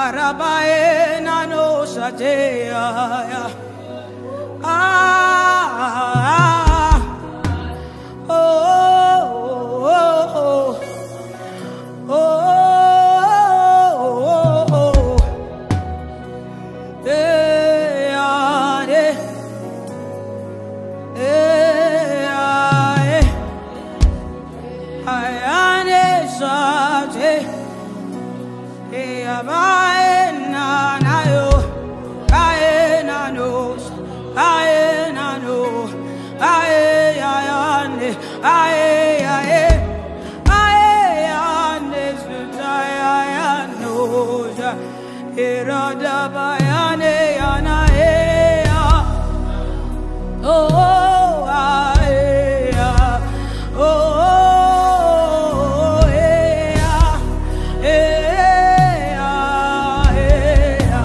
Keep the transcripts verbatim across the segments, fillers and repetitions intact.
Arabae nano satea. Ah, oh, oh, oh, oh, oh, oh, eh, ah, eh, eh, ah, eh, ah, eh, sate, eh, abae na na yo, ae na no. Aye nano, aye ayane, aye aye, aye ayane, sutai ayano, irada bayane yana ea, oh aye, oh ea, ea, ea,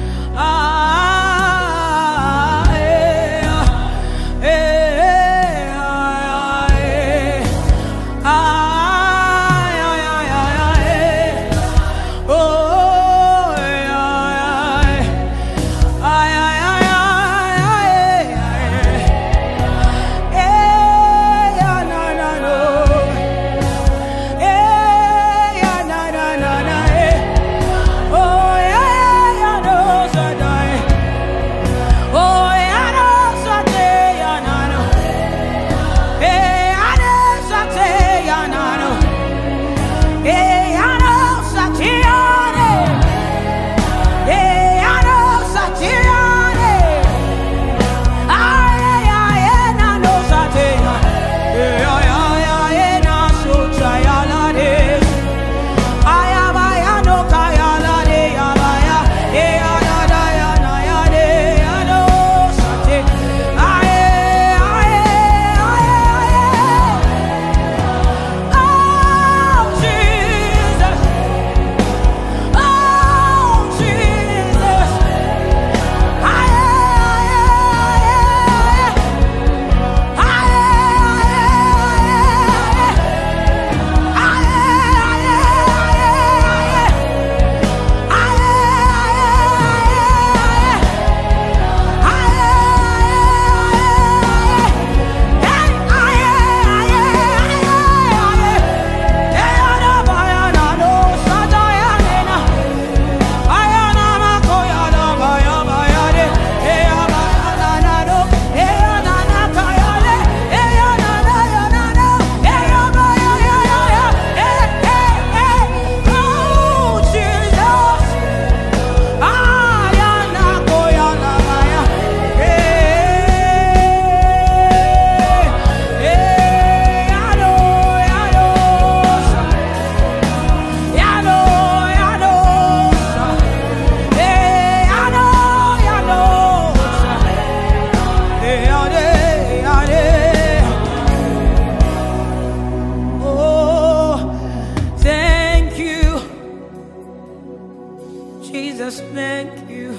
Jesus, thank you.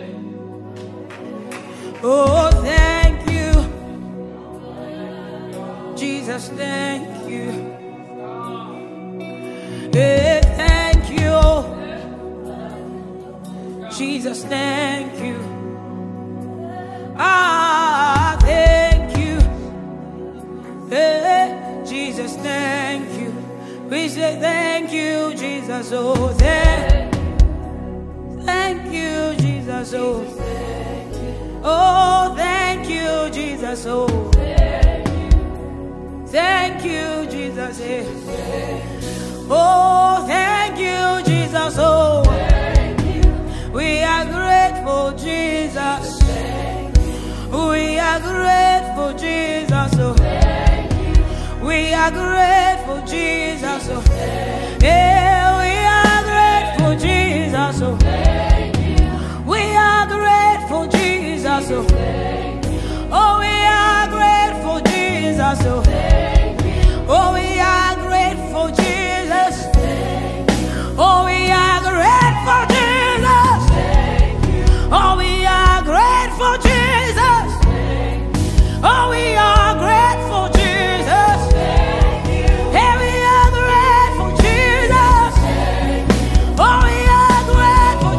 Oh, thank you. Jesus, thank you. Hey, thank you. Jesus, thank you. Ah, thank you. Hey, Jesus, thank you. We say thank you, Jesus. Oh, thank Thank you, Jesus. Oh, oh, thank you, Jesus. Oh, thank you, Jesus. Oh, thank you, Jesus. Oh, we are grateful, Jesus. We are grateful, Jesus. Oh, we are grateful, Jesus. Oh, yeah, we are grateful, Jesus. Oh, we are grateful, Jesus. Oh, oh, we are grateful, Jesus. Oh, oh, we are grateful, Jesus. Oh, we are grateful, Jesus. Oh, we are grateful, Jesus. Oh, we are grateful, Jesus. Hey, we are grateful, Jesus. Oh, we are grateful,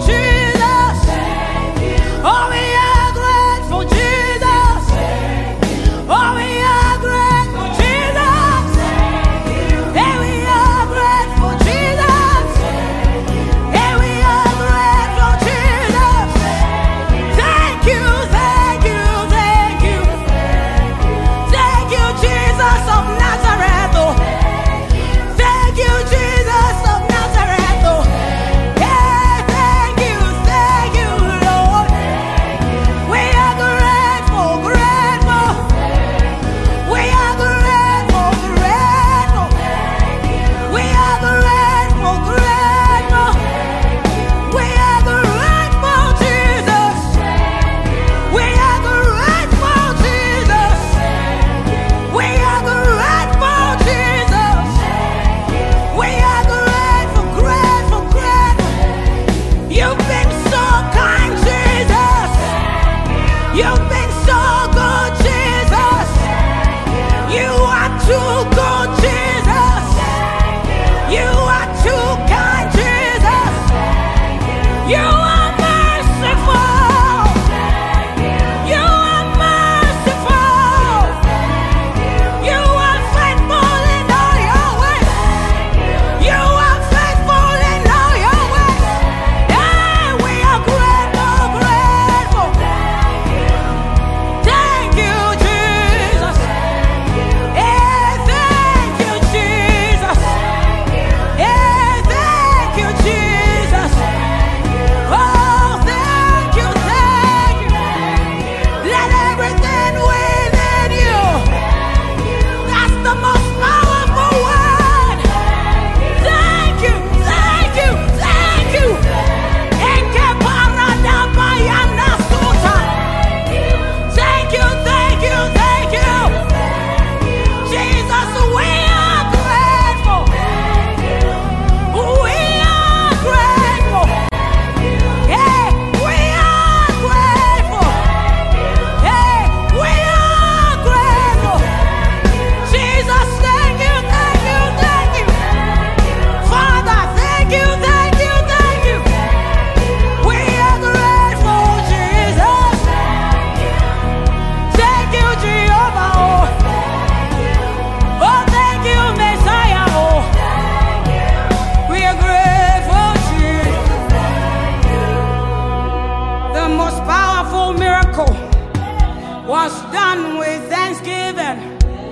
Amen.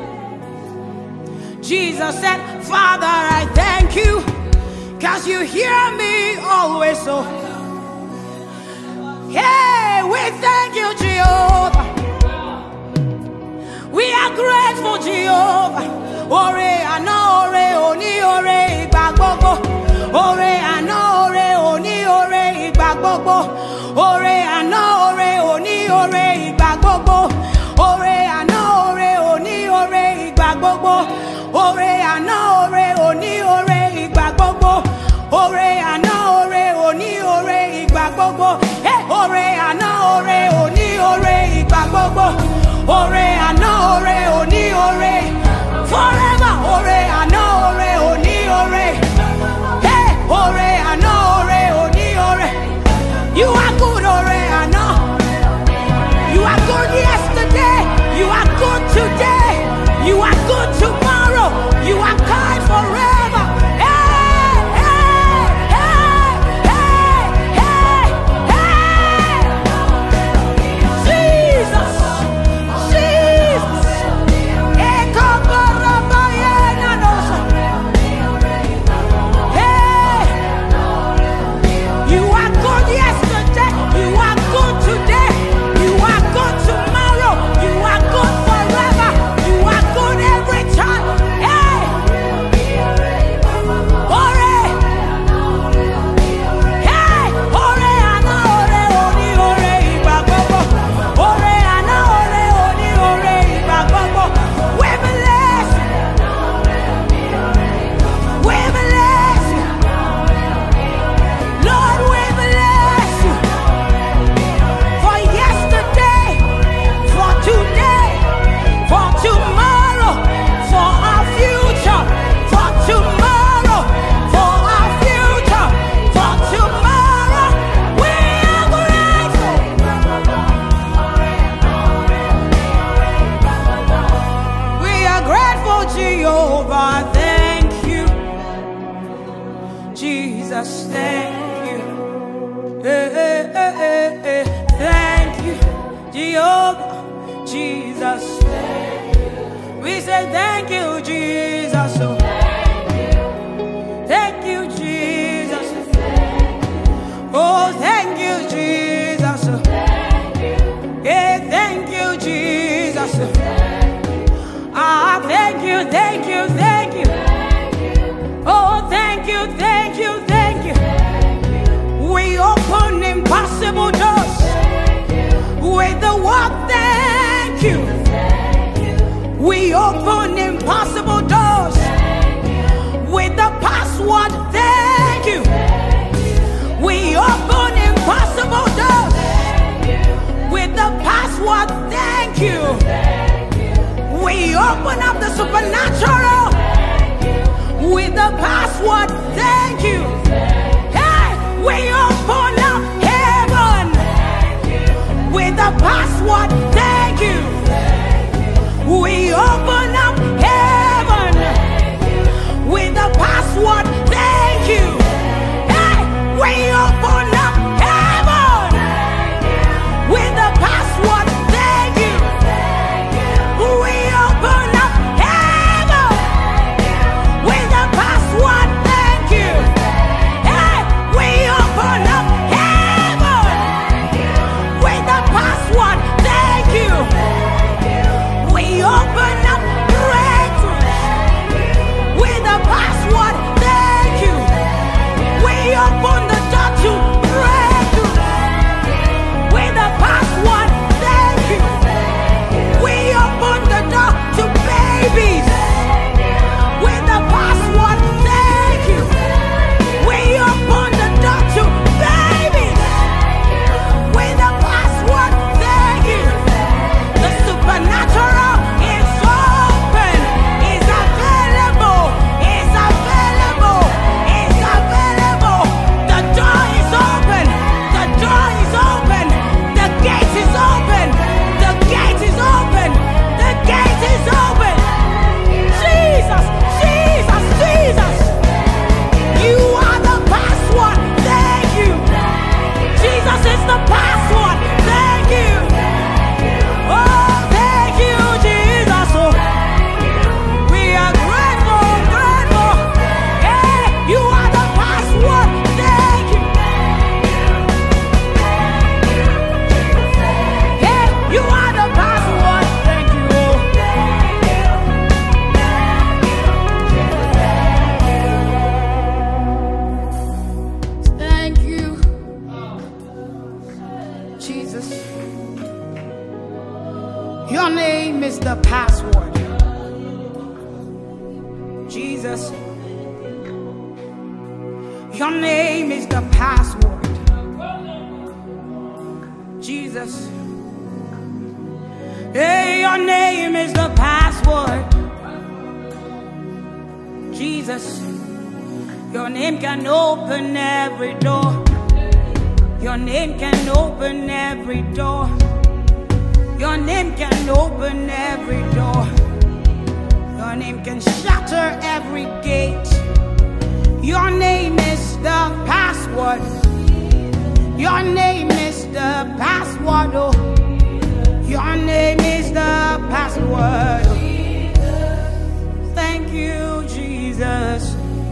Jesus said, Father, I thank you, cause you hear me always. So, hey, we thank you, Jehovah. We are grateful, Jehovah. Ore ana ore oni ore igba gbogbo. Ore ana ore oni ore igba gbogbo. Ore ana ore oni ore igba gbogbo. Ore ana ore oni ore igba gbogbo. Ore ana ore oni ore igba gbogbo. Ore ana ore oni ore igba gbogbo. Hey, ore ana ore oni ore igba gbogbo. Ore ana ore oni ore forever. Ore ana ore oni ore. Hey, ore ana ore oni ore. You are good, ore ana. You are good yesterday. You are good today. You are good tomorrow. You are kind forever. Hey, hey, hey, hey, hey, hey. Jesus, Jesus. Hey, you are good yesterday. You are good today. You are good tomorrow. You are good forever. You are good every time. Hey, ore, hey, ore ana ore oni ore igba gbogbo. Ore ana ore oni ore igba gbogbo. We bless you. We bless you. Lord, we bless you. For yesterday, for today, for tomorrow, for our future, for tomorrow, for our future, for tomorrow. We are grateful. We are grateful, Jehovah. Thank you, Jesus. Thank you. Eh, eh, eh, eh, eh. Thank you, Jehovah. Jesus. We say thank you, Jesus. Oh, thank you, Jesus. Oh, thank you, Jesus. Yeah, thank you, Jesus. Ah, thank you, thank you, thank you. Oh, thank you, thank you, thank you. We open impossible doors with the word thank you. We open impossible doors with the password thank you. We open impossible doors with the password thank you. We open up the supernatural with the password thank you. Hey, we open up heaven with the password thank you. We open up heaven with the password thank you. Hey, we open up heaven with the password thank you. We open up heaven with the password thank you. Hey, we open up heaven with the password thank Jesus. Your name is the password. Jesus. Hey, your name is the password. Jesus. Your name can open every door. Your name can open every door. Your name can open every door. Your name can shatter every gate. Your name is the password. Your name is the password. Oh, your name is the password. Thank you, Jesus.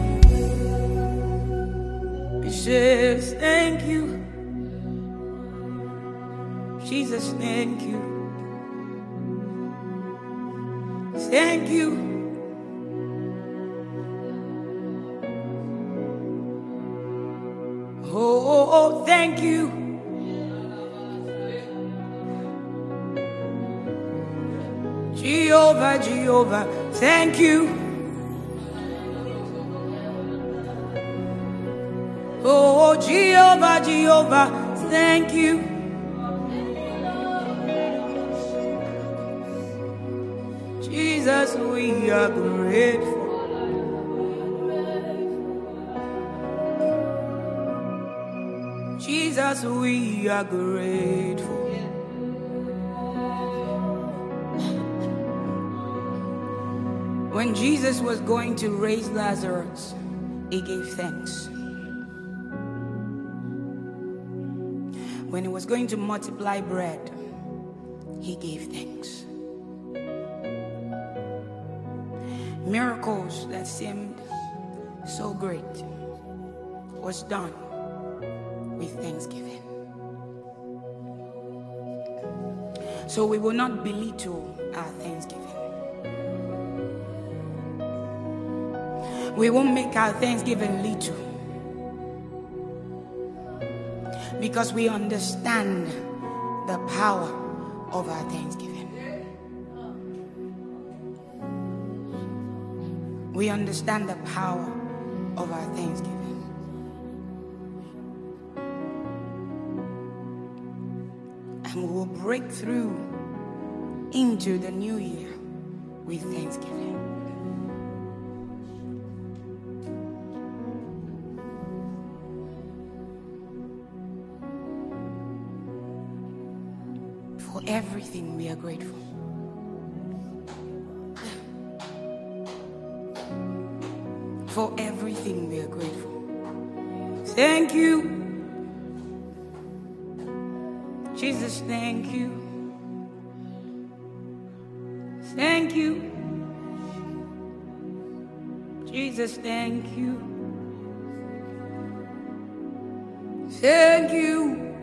He says, thank you. Jesus, thank you. Thank you. Oh, oh, oh, thank you. Jehovah, Jehovah, thank you. Oh, Jehovah, Jehovah, thank you. Jesus, we are grateful. Jesus, we are grateful. When Jesus was going to raise Lazarus, he gave thanks. When he was going to multiply bread, he gave thanks. Miracles that seemed so great was done with thanksgiving. So we will not belittle our thanksgiving. We won't make our thanksgiving little, because we understand the power of our thanksgiving. We understand the power of our thanksgiving. And we will break through into the new year with thanksgiving. For everything we are grateful. For everything we are grateful. Thank you. Jesus, thank you. Thank you. Jesus, thank you. Thank you.